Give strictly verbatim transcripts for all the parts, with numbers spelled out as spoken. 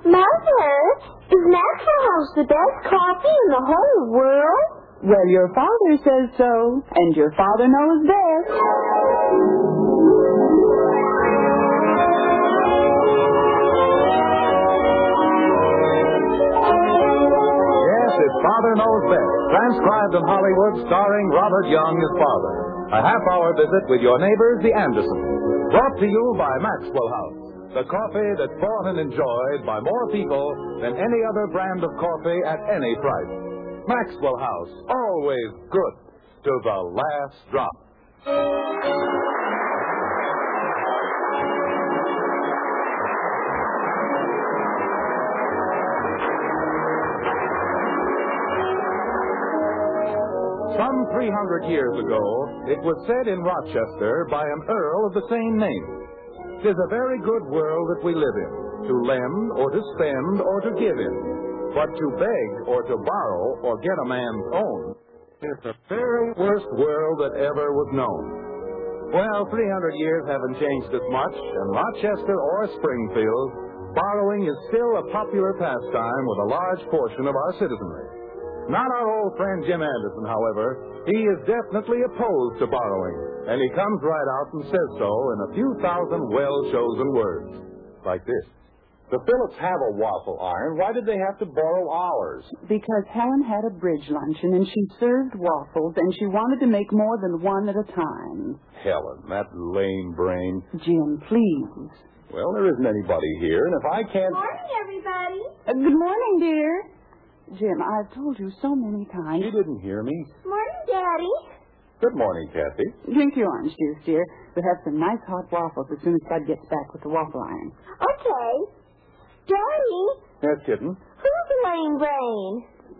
Mother, is Maxwell House the best coffee in the whole world? Well, your father says so, and your father knows best. Yes, it's Father Knows Best, transcribed in Hollywood, starring Robert Young as father. A half-hour visit with your neighbors, the Andersons. Brought to you by Maxwell House, the coffee that's bought and enjoyed by more people than any other brand of coffee at any price. Maxwell House, always good to the last drop. Some three hundred years ago, it was said in Rochester by an earl of the same name, "'Tis a very good world that we live in, to lend or to spend or to give in. But to beg or to borrow or get a man's own is the very worst world that ever was known." Well, three hundred years haven't changed as much, and Rochester or Springfield, borrowing is still a popular pastime with a large portion of our citizenry. Not our old friend Jim Anderson, however. He is definitely opposed to borrowing, and he comes right out and says so in a few thousand well-chosen words, like this. The Phillips have a waffle iron. Why did they have to borrow ours? Because Helen had a bridge luncheon, and she served waffles, and she wanted to make more than one at a time. Helen, that lame brain. Jim, please. Well, there isn't anybody here, and if I can't... Good morning, everybody. Uh, good morning, dear. Jim, I've told you so many times. She didn't hear me. Morning, Daddy. Good morning, Kathy. Drink your orange juice, dear. We'll have some nice hot waffles as soon as Bud gets back with the waffle iron. Okay. Daddy. Yes, kitten? Who's the lame brain?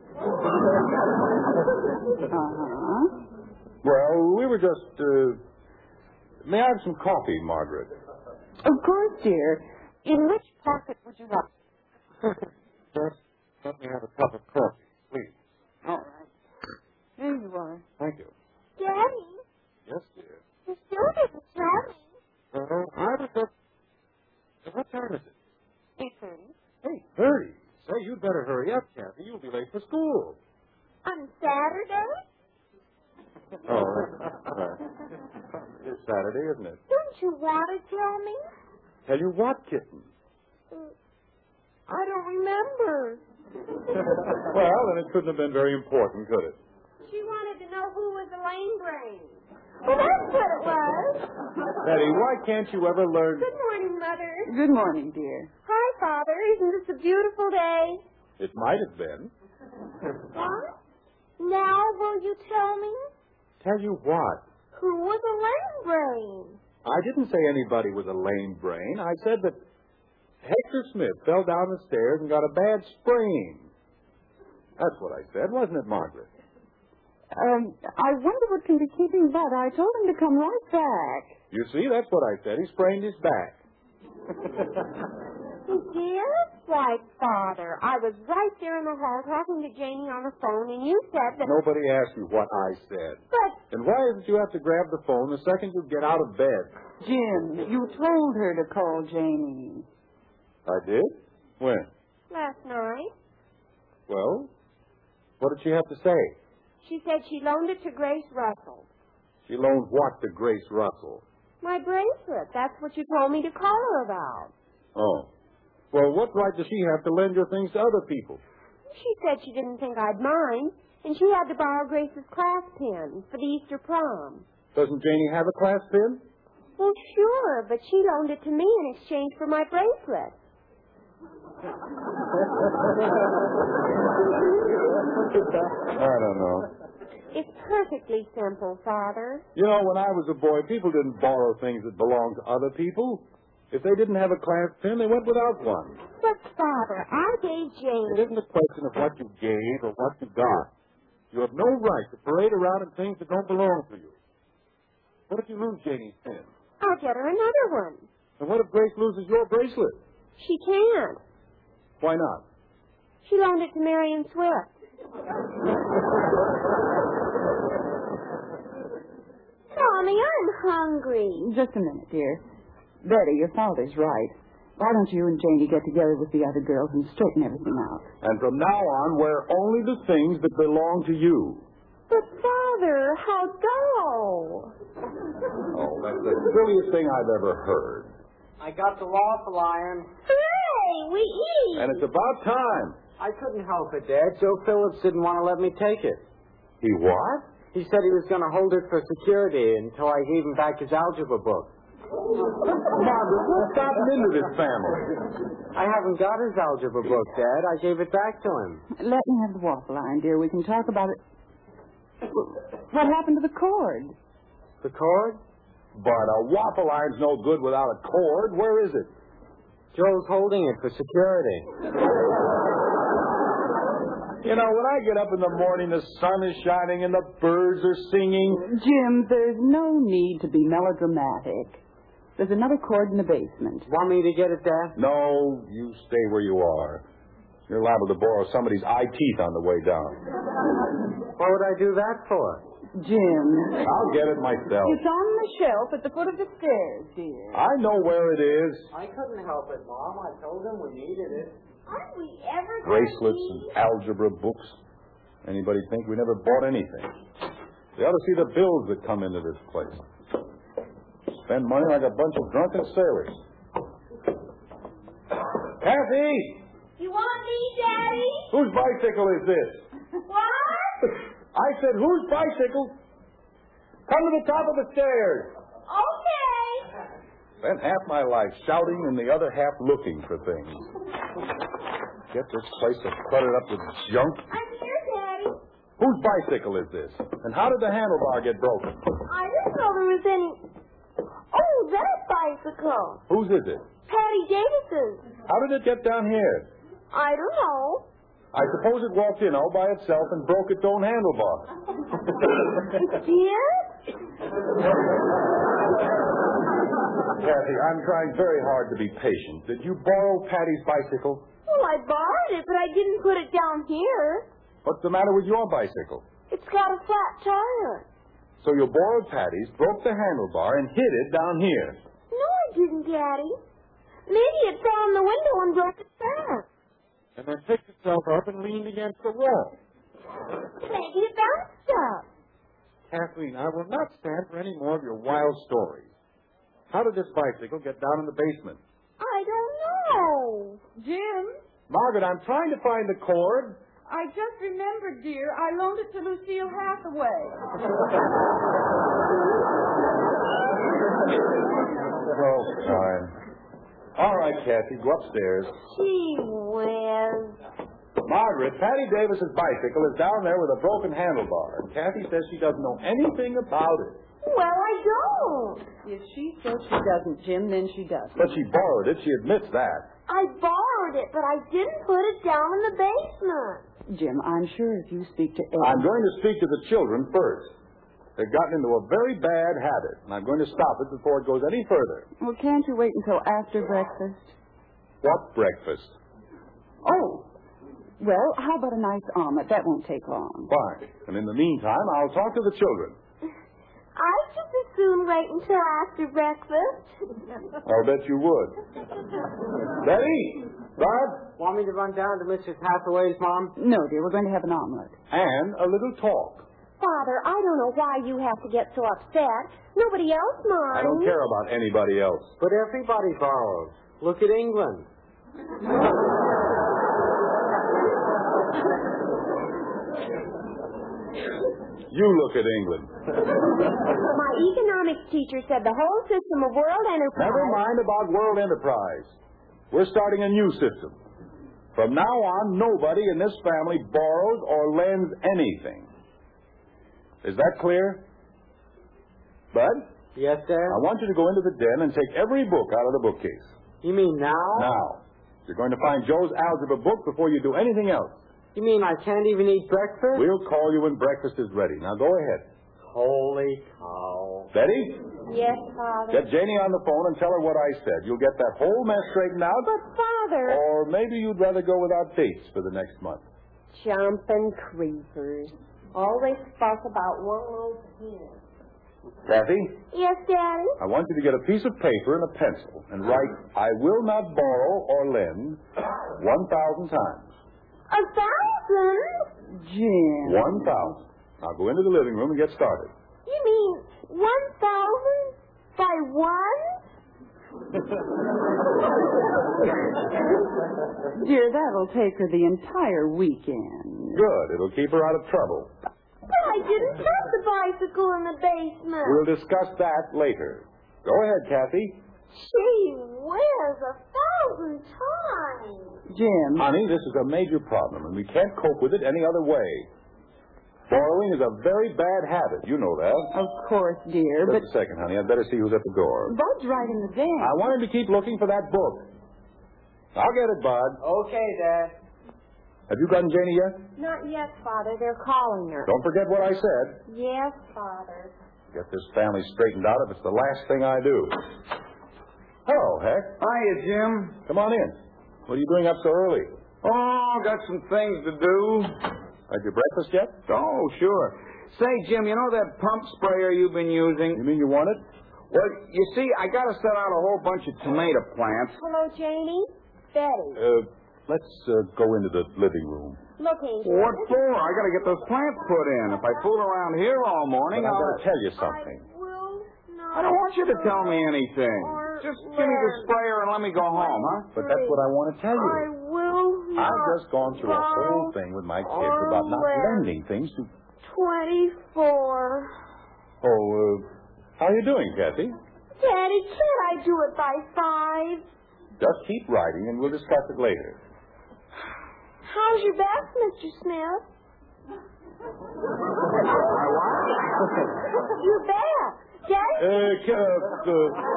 Uh-huh. Well, we were just, uh... May I have some coffee, Margaret? Of course, dear. In which pocket would you like? Just let me have a cup of coffee, please. All right. Here you are. Thank you. Daddy. Yes, dear. You still didn't tell me. Uh, I was just... What time is it? Eight thirty. Eight thirty. Say, you'd better hurry up, Kathy. You'll be late for school. On Saturday? Oh, right. It's Saturday, isn't it? Don't you want to tell me? Tell you what, kitten? I don't remember. Well, then it couldn't have been very important, could it? She wanted to know who was the lame brain. Well, that's what it was. Betty, why can't you ever learn... Good morning, Mother. Good morning, dear. Hi, Father. Isn't this a beautiful day? It might have been. What? Now will you tell me? Tell you what? Who was a lame brain? I didn't say anybody was a lame brain. I said that Hector Smith fell down the stairs and got a bad sprain. That's what I said, wasn't it, Margaret? Um, I wonder what can be keeping Bud. I told him to come right back. You see, that's what I said. He sprained his back. He did? Why, Father, I was right there in the hall talking to Janie on the phone, and you said that... Nobody asked you what I said. But... And why is it you have to grab the phone the second you get out of bed? Jim, you told her to call Janie. I did? When? Last night. Well, what did she have to say? She said she loaned it to Grace Russell. She loaned what to Grace Russell? My bracelet. That's what you told me to call her about. Oh. Well, what right does she have to lend your things to other people? She said she didn't think I'd mind, and she had to borrow Grace's class pin for the Easter prom. Doesn't Janie have a class pin? Well, sure, but she loaned it to me in exchange for my bracelet. I don't know. It's perfectly simple, Father. You know, when I was a boy, people didn't borrow things that belonged to other people. If they didn't have a class pin, they went without one. But, Father, I gave Jane... It isn't a question of what you gave or what you got. You have no right to parade around in things that don't belong to you. What if you lose Janie's pin? I'll get her another one. And what if Grace loses your bracelet? She can't. Why not? She loaned it to Marion Swift. Tommy, I'm hungry. Just a minute, dear. Betty, your father's right. Why don't you and Janie get together with the other girls and straighten everything out? And from now on, wear only the things that belong to you. But, Father, how dull. Oh, that's the silliest thing I've ever heard. I got the waffle iron. Hooray, we eat. And it's about time. I couldn't help it, Dad. Joe Phillips didn't want to let me take it. He what? He said he was going to hold it for security until I gave him back his algebra book. Margaret, what's gotten into this family? I haven't got his algebra book, Dad. I gave it back to him. Let me have the waffle iron, dear. We can talk about it. What happened to the cord? The cord? But a waffle iron's no good without a cord. Where is it? Joe's holding it for security. You know, when I get up in the morning, the sun is shining and the birds are singing. Jim, there's no need to be melodramatic. There's another cord in the basement. Want me to get it, Dad? No, you stay where you are. You're liable to borrow somebody's eye teeth on the way down. What would I do that for? Jim. I'll get it myself. It's on the shelf at the foot of the stairs, dear. I know where it is. I couldn't help it, Mom. I told him we needed it. Aren't we ever Bracelets and algebra books. Anybody think we never bought anything? They ought to see the bills that come into this place. Spend money like a bunch of drunken sailors. Kathy! You want me, Daddy? Whose bicycle is this? What? I said, whose bicycle? Come to the top of the stairs. Okay. Spent half my life shouting and the other half looking for things. Get this place so cluttered up with junk. I'm here, Daddy. Whose bicycle is this? And how did the handlebar get broken? I didn't know there was any... Oh, that bicycle. Whose is it? Patty Davis's. How did it get down here? I don't know. I suppose it walked in all by itself and broke its own handlebar. Dear? Kathy, I'm trying very hard to be patient. Did you borrow Patty's bicycle? Well, I borrowed it, but I didn't put it down here. What's the matter with your bicycle? It's got a flat tire. So you borrowed Patty's, broke the handlebar, and hid it down here. No, I didn't, Daddy. Maybe it fell in the window and broke its back. And then picked itself up and leaned against the wall. Maybe it bounced up. Kathleen, I will not stand for any more of your wild stories. How did this bicycle get down in the basement? I don't know. Jim, Margaret, I'm trying to find the cord. I just remembered, dear. I loaned it to Lucille Hathaway. Oh, fine. All right, Kathy, go upstairs. Gee whiz. Margaret, Patty Davis's bicycle is down there with a broken handlebar, and Kathy says she doesn't know anything about it. Well, I don't. If she says she doesn't, Jim, then she doesn't. But she borrowed it. She admits that. I borrowed it, but I didn't put it down in the basement. Jim, I'm sure if you speak to Ed... I'm going to speak to the children first. They've gotten into a very bad habit, and I'm going to stop it before it goes any further. Well, can't you wait until after breakfast? What breakfast? Oh, well, how about a nice omelet? That won't take long. Fine. And in the meantime, I'll talk to the children. I'd just as soon wait until after breakfast. I'll bet you would. Betty! Bud? Want me to run down to Missus Hathaway's, Mom? No, dear, we're going to have an omelet. And a little talk. Father, I don't know why you have to get so upset. Nobody else minds. I don't care about anybody else. But everybody borrows. Look at England. You look at England. My economics teacher said the whole system of world enterprise... Never mind about world enterprise. We're starting a new system. From now on, nobody in this family borrows or lends anything. Is that clear? Bud? Yes, Dad? I want you to go into the den and take every book out of the bookcase. You mean now? Now. You're going to find Joe's algebra book before you do anything else. You mean I can't even eat breakfast? We'll call you when breakfast is ready. Now go ahead. Holy cow. Betty? Yes, Father. Get Janie on the phone and tell her what I said. You'll get that whole mess straightened out. But, Father... Or maybe you'd rather go without dates for the next month. Jumping creepers. Always fuss about one little kid. Kathy, Yes, Daddy? I want you to get a piece of paper and a pencil and write, I will not borrow or lend one thousand times. A thousand? Jim. One thousand. Now go into the living room and get started. You mean one thousand by one? Dear, that'll take her the entire weekend. Good. It'll keep her out of trouble. But I didn't put the bicycle in the basement. We'll discuss that later. Go ahead, Kathy. Gee whiz, a thousand times. Jim. Honey, this is a major problem, and we can't cope with it any other way. Borrowing is a very bad habit. You know that. Of course, dear, Just but a second, honey. I'd better see who's at the door. Bud's right in the van. I want him to keep looking for that book. I'll get it, Bud. Okay, Dad. Have you gotten Janie yet? Not yet, Father. They're calling her. Don't forget what I said. Yes, Father. Get this family straightened out if it's the last thing I do. Hello, Heck. Hiya, Jim. Come on in. What are you doing up so early? Oh, got some things to do. Had your breakfast yet? Oh, sure. Say, Jim, you know that pump sprayer you've been using? You mean you want it? Well, you see, I got to set out a whole bunch of tomato plants. Hello, Janie. Betty. Uh, let's uh, go into the living room. Look, Angel. What for? I got to get those plants put in. If I fool around here all morning, But I've I'll... got to tell you something. I will not. I don't want you to tell me anything. Just give me the sprayer and let me go home, huh? But that's what I want to tell you. I will not. I've just gone through a whole thing with my kids about not lending things to... Twenty-four. Oh, uh, how are you doing, Kathy? Daddy, can't I do it by five? Just keep writing and we'll discuss it later. How's your back, Mister Smith? My what? Your back. Daddy? Uh, uh, uh,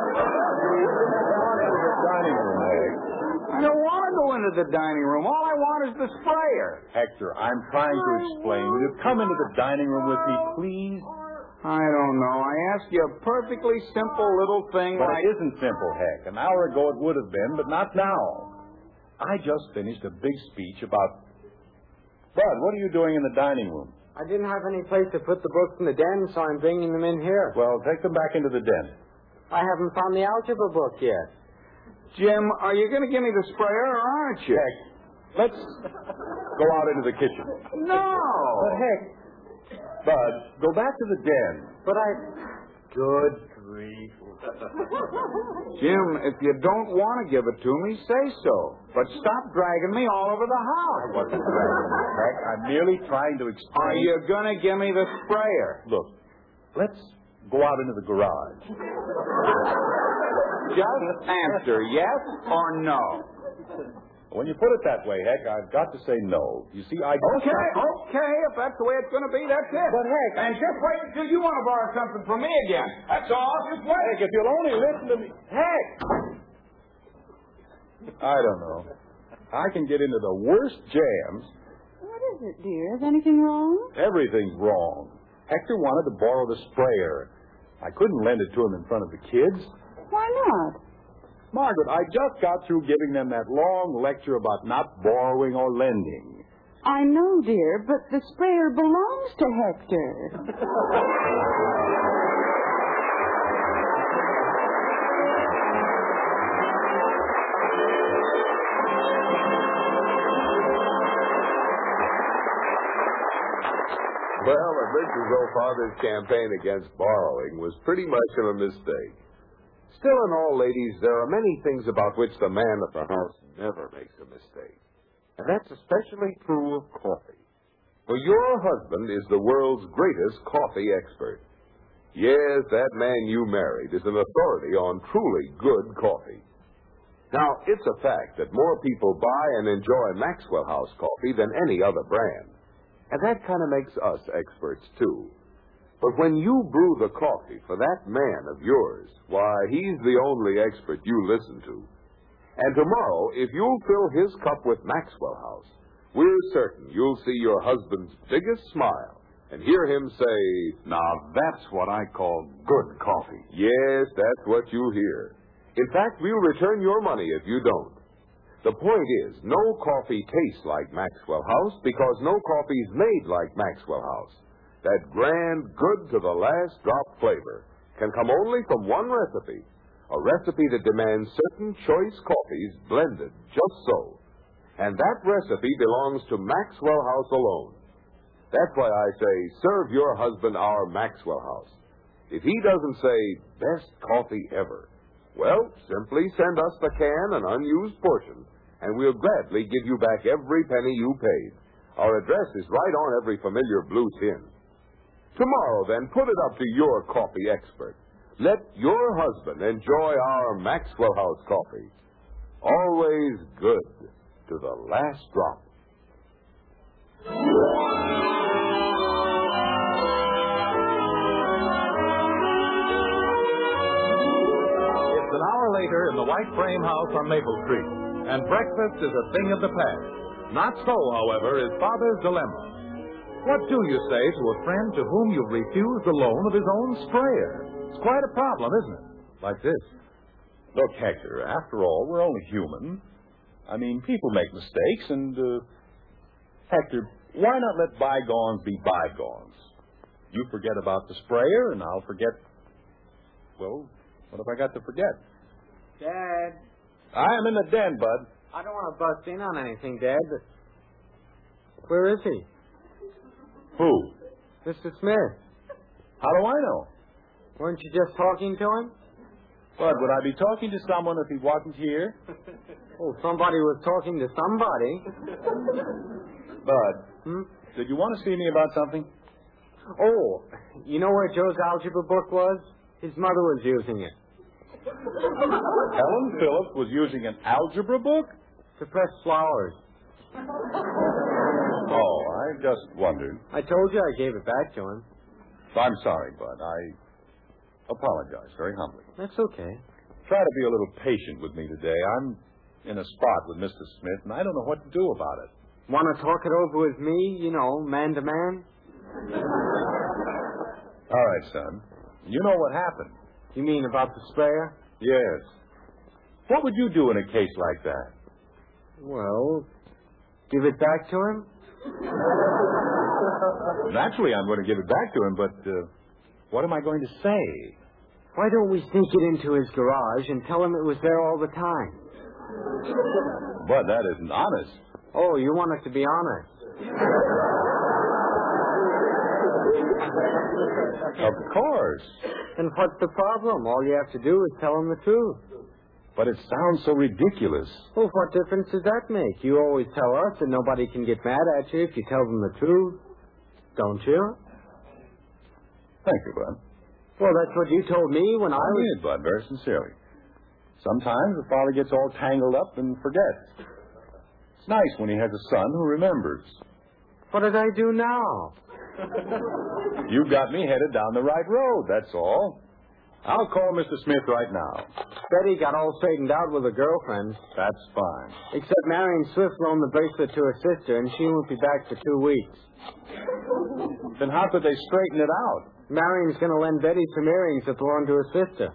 dining room, Meg. I don't want to go into the dining room. All I want is the sprayer. Hector, I'm trying to explain. Will you come into the dining room with me, please? I don't know. I asked you a perfectly simple little thing Well, like... it isn't simple, Heck. An hour ago it would have been, but not now. I just finished a big speech about... Bud, what are you doing in the dining room? I didn't have any place to put the books in the den, so I'm bringing them in here. Well, take them back into the den. I haven't found the algebra book yet. Jim, are you going to give me the sprayer or aren't you? Heck, let's go out into the kitchen. No. But, Heck, Bud, go back to the den. But I... Good grief. Jim, if you don't want to give it to me, say so. But stop dragging me all over the I house. wasn't dragging you, Heck. I'm merely trying to explain... Are you going to give me the sprayer? Look, let's go out into the garage. Just answer yes or no. When you put it that way, Heck, I've got to say no. You see, I... Okay, okay. If that's the way it's going to be, that's it. But, Heck... And just wait until you want to borrow something from me again. That's all. Just wait. Heck, if you'll only listen to me... Heck! I don't know. I can get into the worst jams. What is it, dear? Is anything wrong? Everything's wrong. Hector wanted to borrow the sprayer. I couldn't lend it to him in front of the kids. Why not? Margaret, I just got through giving them that long lecture about not borrowing or lending. I know, dear, but the sprayer belongs to Hector. Well, the Missus O'Father's campaign against borrowing was pretty much of a mistake. Still, in all, ladies, there are many things about which the man of the house never makes a mistake. And that's especially true of coffee. For your husband is the world's greatest coffee expert. Yes, that man you married is an authority on truly good coffee. Now, it's a fact that more people buy and enjoy Maxwell House coffee than any other brand. And that kind of makes us experts, too. But when you brew the coffee for that man of yours, why, he's the only expert you listen to. And tomorrow, if you'll fill his cup with Maxwell House, we're certain you'll see your husband's biggest smile and hear him say, "Now that's what I call good coffee." Yes, that's what you'll hear. In fact, we'll return your money if you don't. The point is, no coffee tastes like Maxwell House because no coffee's made like Maxwell House. that grand, good-to-the-last-drop flavor, can come only from one recipe, a recipe that demands certain choice coffees blended just so. And that recipe belongs to Maxwell House alone. That's why I say, serve your husband our Maxwell House. If he doesn't say, best coffee ever, well, simply send us the can and unused portion, and we'll gladly give you back every penny you paid. Our address is right on every familiar blue tin. Tomorrow, then, put it up to your coffee expert. Let your husband enjoy our Maxwell House coffee. Always good to the last drop. It's an hour later in the white frame house on Maple Street, and breakfast is a thing of the past. Not so, however, is Father's dilemma. What do you say to a friend to whom you've refused the loan of his own sprayer? It's quite a problem, isn't it? Like this. Look, Hector, after all, we're only human. I mean, people make mistakes, and, uh, Hector, why not let bygones be bygones? You forget about the sprayer, and I'll forget... Well, what have I got to forget? Dad. I'm in the den, Bud. I don't want to bust in on anything, Dad, but... Where is he? Who? Mister Smith. How do I know? Weren't you just talking to him? Bud, would I be talking to someone if he wasn't here? Oh, somebody was talking to somebody. Bud, Hmm? did you want to see me about something? Oh, you know where Joe's algebra book was? His mother was using it. Helen Phillips was using an algebra book? To press flowers. Oh, I just wondered. I told you I gave it back to him. I'm sorry, Bud. I apologize very humbly. That's okay. Try to be a little patient with me today. I'm in a spot with Mister Smith, and I don't know what to do about it. Want to talk it over with me, you know, man to man? All right, son. You know what happened. You mean about the sprayer? Yes. What would you do in a case like that? Well, give it back to him? Naturally, I'm going to give it back to him, but uh, what am I going to say? Why don't we sneak it into his garage and tell him it was there all the time? Bud, that isn't honest. Oh, you want us to be honest? Of course. And what's the problem? All you have to do is tell him the truth. But it sounds so ridiculous. Well, what difference does that make? You always tell us that nobody can get mad at you if you tell them the truth. Don't you? Thank you, Bud. Well, that's what you told me when I I was... mean it, Bud, very sincerely. Sometimes the father gets all tangled up and forgets. It's nice when he has a son who remembers. What did I do now? You got me headed down the right road, that's all. I'll call Mister Smith right now. Betty got all straightened out with a girlfriend. That's fine. Except Marion Swift loaned the bracelet to her sister, and she won't be back for two weeks. Then how could they straighten it out? Marion's going to lend Betty some earrings that belong to her sister.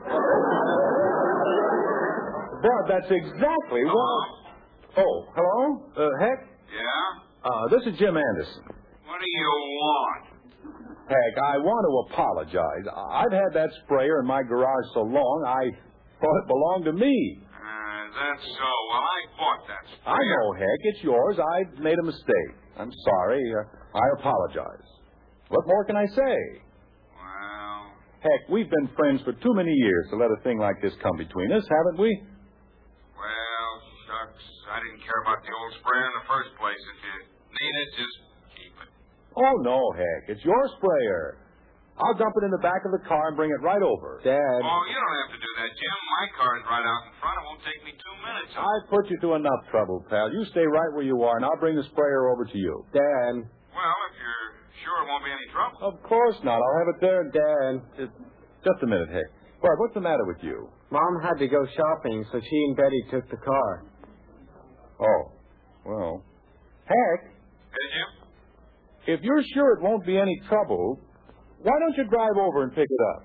Bud, that's exactly what... Oh, hello? Uh, Heck? Yeah? Uh, this is Jim Anderson. What do you want? Heck, I want to apologize. I've had that sprayer in my garage so long, I thought it belonged to me. Uh, that's so. Well, I bought that sprayer. I know, Heck. It's yours. I made a mistake. I'm sorry. Uh, I apologize. What more can I say? Well... Heck, we've been friends for too many years to let a thing like this come between us, haven't we? Well, shucks. I didn't care about the old sprayer in the first place. If you need it, just keep it. Oh, no, Heck. It's your sprayer. I'll dump it in the back of the car and bring it right over. Dad. Oh, you don't have to do that, Jim. My car's right out in front. It won't take me two minutes. I've put you to enough trouble, pal. You stay right where you are, and I'll bring the sprayer over to you. Dad. Well, if you're sure it won't be any trouble. Of course not. I'll have it there. Dad. Just, just a minute, Heck. Bud, what's the matter with you? Mom had to go shopping, so she and Betty took the car. Oh, well. Heck, Hey, Jim? if you're sure it won't be any trouble, why don't you drive over and pick it up? Uh,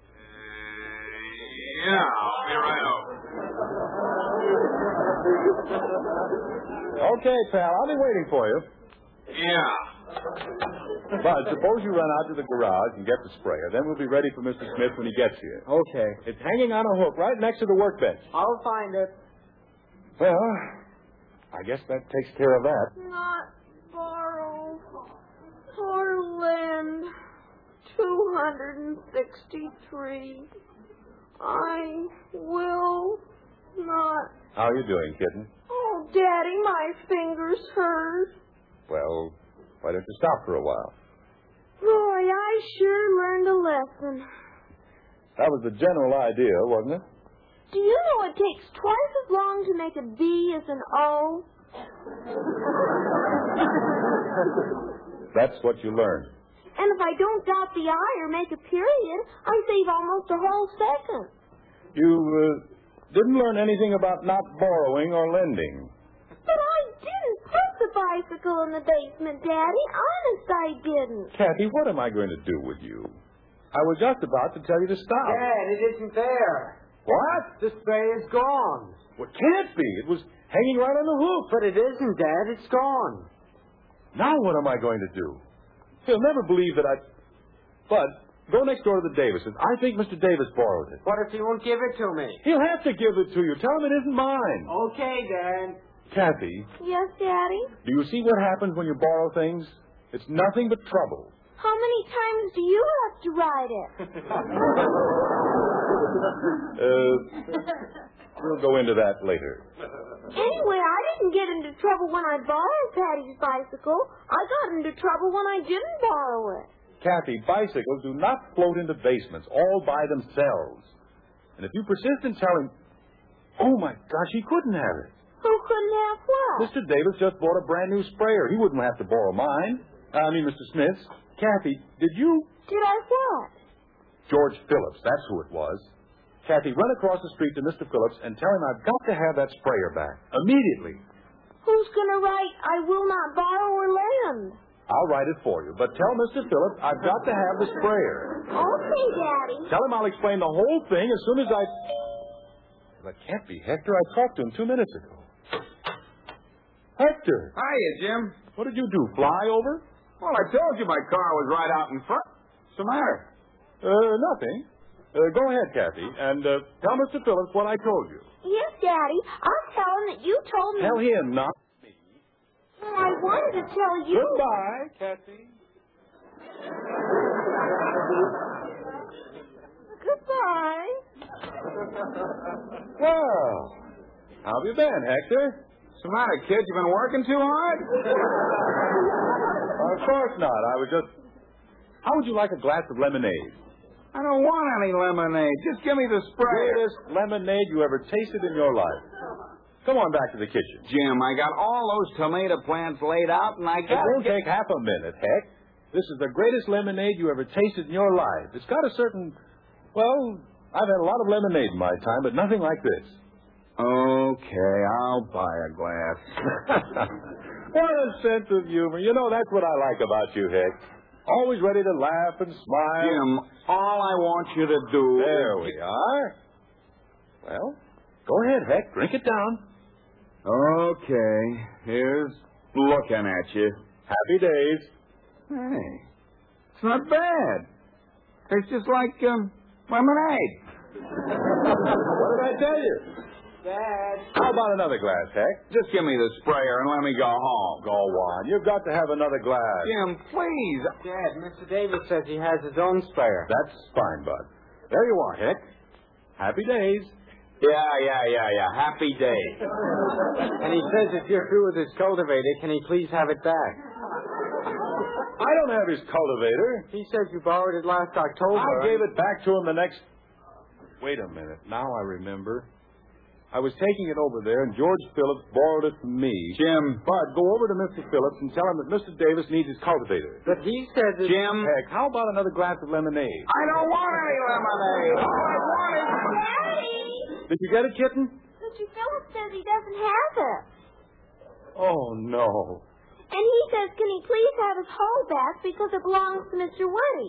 yeah, I'll be right over. Okay, pal. I'll be waiting for you. Yeah. Bud, suppose you run out to the garage and get the sprayer. Then we'll be ready for Mister Smith when he gets here. Okay. It's hanging on a hook right next to the workbench. I'll find it. Well, I guess that takes care of that. Not borrow or lend. two hundred sixty-three. I will not. How are you doing, kitten? Oh, Daddy, my fingers hurt. Well, why don't you stop for a while? Boy, I sure learned a lesson. That was the general idea, wasn't it? Do you know it takes twice as long to make a B as an O? That's what you learned. And if I don't dot the I or make a period, I save almost a whole second. You uh, didn't learn anything about not borrowing or lending. But I didn't put the bicycle in the basement, Daddy. Honest, I didn't. Kathy, what am I going to do with you? I was just about to tell you to stop. Dad, it isn't there. What? The spray is gone. Well, it can't be. It was hanging right on the hook. But it isn't, Dad. It's gone. Now what am I going to do? He'll never believe that I... Bud, go next door to the Davises. I think Mister Davis borrowed it. What if he won't give it to me? He'll have to give it to you. Tell him it isn't mine. Okay, Dad. Kathy, Yes, Daddy? do you see what happens when you borrow things? It's nothing but trouble. How many times do you have to ride it? uh, we'll go into that later. Anyway, I didn't get into trouble when I borrowed Patty's bicycle. I got into trouble when I didn't borrow it. Kathy, bicycles do not float into basements all by themselves. And if you persist in telling... Oh, my gosh, he couldn't have it. Who couldn't have what? Mister Davis just bought a brand new sprayer. He wouldn't have to borrow mine. I mean, Mister Smith's. Kathy, did you... Did I what? George Phillips, that's who it was. Kathy, run across the street to Mister Phillips and tell him I've got to have that sprayer back. Immediately. Who's going to write, I will not borrow or lend? I'll write it for you. But tell Mister Phillips I've got to have the sprayer. Okay, Daddy. Tell him I'll explain the whole thing as soon as I... That can't be Hector. I talked to him two minutes ago. Hector. Hiya, Jim. What did you do, fly over? Well, I told you my car was right out in front. What's the matter? Uh, nothing. Uh, go ahead, Kathy, and uh, tell Mister Phillips what I told you. Yes, Daddy. I'll tell him that you told me... Tell him, not me. Well, I wanted to tell you... Goodbye, Kathy. Goodbye. Well, how have you been, Hector? What's the matter, kid? You been working too hard? Of course not. I was just... How would you like a glass of lemonade? I don't want any lemonade. Just give me the sprayer. Greatest lemonade you ever tasted in your life. Come on back to the kitchen. Jim, I got all those tomato plants laid out, and I It got... won't take half a minute, Heck. This is the greatest lemonade you ever tasted in your life. It's got a certain... Well, I've had a lot of lemonade in my time, but nothing like this. Okay, I'll buy a glass. What a sense of humor. You know, that's what I like about you, Heck. Always ready to laugh and smile. Jim, all I want you to do... There we are. Well, go ahead, Heck. Drink it down. Okay, here's looking at you. Happy days. Hey, it's not bad. Tastes just like um, lemonade. What did I tell you? Dad. How about another glass, Heck? Just give me the sprayer and let me go home. Go on. You've got to have another glass. Jim, please. Dad, Mister Davis says he has his own sprayer. That's fine, Bud. There you are, Heck. Happy days. Yeah, yeah, yeah, yeah. Happy days. And he says if you're through with his cultivator, can he please have it back? I don't have his cultivator. He says you borrowed it last October. I gave it back to him the next... Wait a minute. Now I remember. I was taking it over there, and George Phillips borrowed it from me. Jim. Bud, go over to Mister Phillips and tell him that Mister Davis needs his cultivator. But he says that... Jim. Heck, how about another glass of lemonade? I don't want any lemonade. All I want is... Daddy! Did you get it, kitten? Mister Phillips says he doesn't have it. Oh, no. And he says, can he please have his hole back because it belongs to Mister Woody?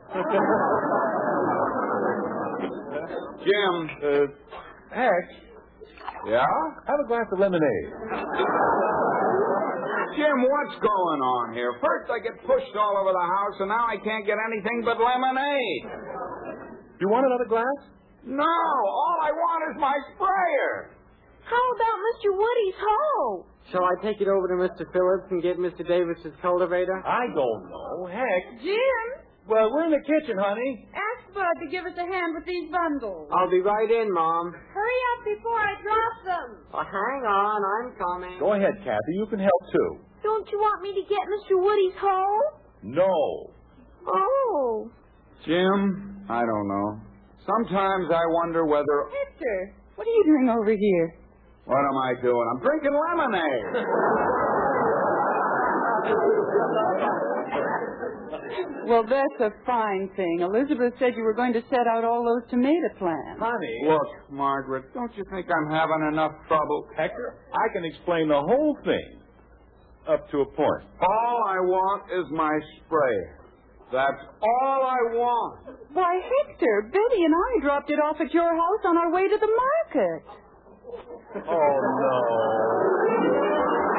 Jim. Uh, Heck, Yeah? have a glass of lemonade. Jim, what's going on here? First I get pushed all over the house, and now I can't get anything but lemonade. You want another glass? No, all I want is my sprayer. How about Mister Woody's hoe? Shall I take it over to Mister Phillips and get Mister Davis's cultivator? I don't know. Heck. Jim, Well, we're in the kitchen, honey. ask Bud to give us a hand with these bundles. I'll be right in, Mom. Hurry up before I drop them. Oh, hang on, I'm coming. Go ahead, Kathy. You can help, too. Don't you want me to get Mister Woody's hoe? No. Oh. Jim, I don't know. Sometimes I wonder whether... Hector, what are you doing over here? What am I doing? I'm drinking lemonade. Well, that's a fine thing. Elizabeth said you were going to set out all those tomato plants. Honey. Look, Margaret, don't you think I'm having enough trouble? Hector, I can explain the whole thing up to a point. All I want is my sprayer. That's all I want. Why, Hector, Betty and I dropped it off at your house on our way to the market. Oh, no.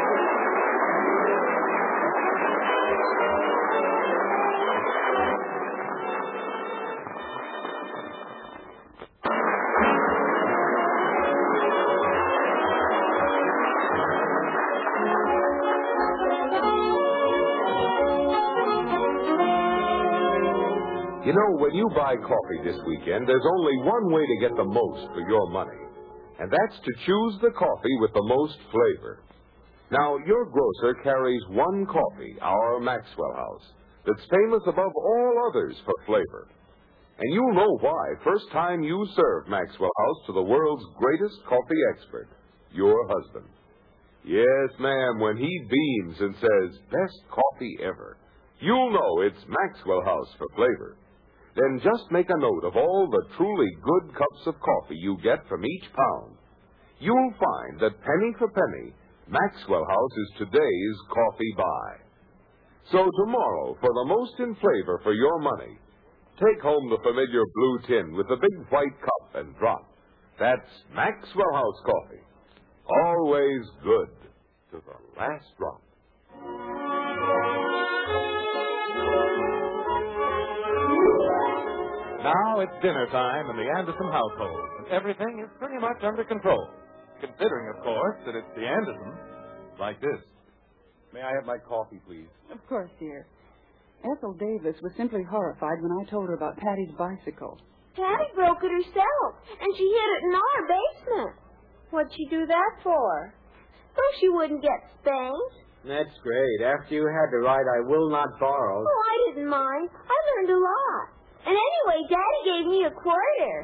You know, when you buy coffee this weekend, there's only one way to get the most for your money, and that's to choose the coffee with the most flavor. Now, your grocer carries one coffee, our Maxwell House, that's famous above all others for flavor. And you'll know why first time you serve Maxwell House to the world's greatest coffee expert, your husband. Yes, ma'am, when he beams and says, best coffee ever, you'll know it's Maxwell House for flavor. Then just make a note of all the truly good cups of coffee you get from each pound. You'll find that penny for penny, Maxwell House is today's coffee buy. So tomorrow, for the most in flavor for your money, take home the familiar blue tin with the big white cup and drop. That's Maxwell House coffee. Always good to the last drop. Now it's dinner time in the Anderson household, and everything is pretty much under control. Considering, of course, that it's the Andersons, like this. May I have my coffee, please? Of course, dear. Ethel Davis was simply horrified when I told her about Patty's bicycle. Patty broke it herself, and she hid it in our basement. What'd she do that for? So she wouldn't get spanked. That's great. After you had to write, I will not borrow. Oh, I didn't mind. I learned a lot. And anyway, Daddy gave me a quarter.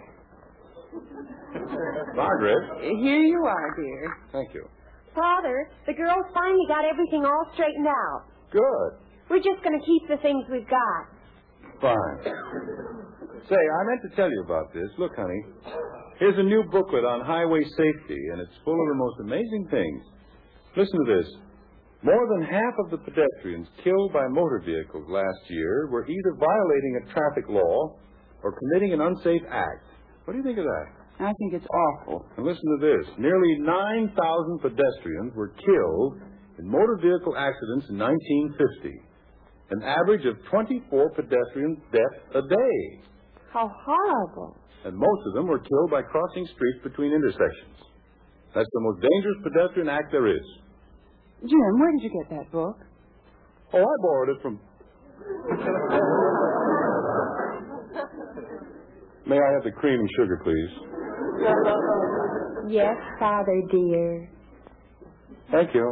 Margaret. Here you are, dear. Thank you. Father, the girls finally got everything all straightened out. Good. We're just going to keep the things we've got. Fine. Say, I meant to tell you about this. Look, honey. Here's a new booklet on highway safety, and it's full of the most amazing things. Listen to this. More than half of the pedestrians killed by motor vehicles last year were either violating a traffic law or committing an unsafe act. What do you think of that? I think it's awful. And listen to this. Nearly nine thousand pedestrians were killed in motor vehicle accidents in nineteen fifty. An average of twenty-four pedestrian deaths a day. How horrible. And most of them were killed by crossing streets between intersections. That's the most dangerous pedestrian act there is. Jim, where did you get that book? Oh, I borrowed it from... May I have the cream and sugar, please? Yes, Father, dear. Thank you.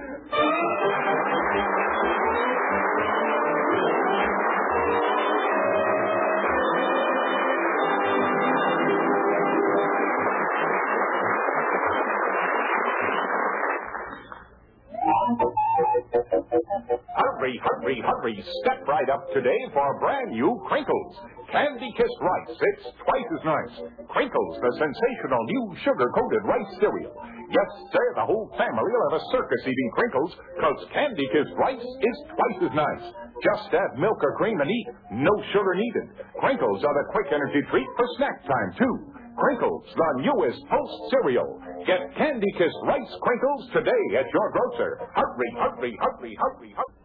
Hurry, hurry, hurry. Step right up today for brand new Crinkles. Candy Kissed Rice. It's twice as nice. Crinkles, the sensational new sugar-coated rice cereal. Yes, sir, the whole family will have a circus eating Crinkles, because Candy Kissed Rice is twice as nice. Just add milk or cream and eat. No sugar needed. Crinkles are the quick energy treat for snack time, too. Crinkles, the newest Post cereal. Get Candy Kiss Rice Crinkles today at your grocer. Hurry, hurry, hurry, hurry, hurry.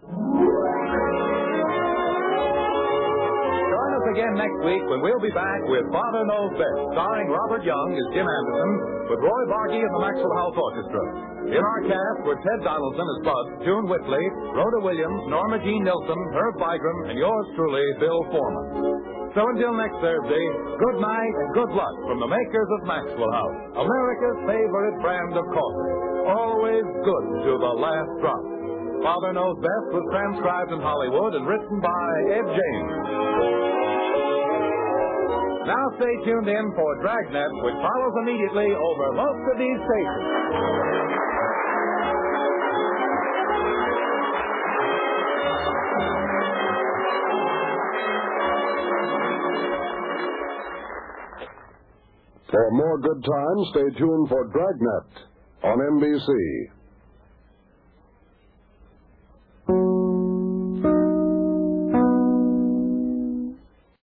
Join us again next week when we'll be back with Father Knows Best, starring Robert Young as Jim Anderson, with Roy Bargy and the Maxwell House Orchestra. In our cast were Ted Donaldson as Bud, June Whitley, Rhoda Williams, Norma Jean Nilsson, Herb Bygram, and yours truly, Bill Foreman. So until next Thursday, good night and good luck from the makers of Maxwell House, America's favorite brand of coffee. Always good to the last drop. Father Knows Best was transcribed in Hollywood and written by Ed James. Now stay tuned in for Dragnet, which follows immediately over most of these stations. For more good times, stay tuned for Dragnet on N B C.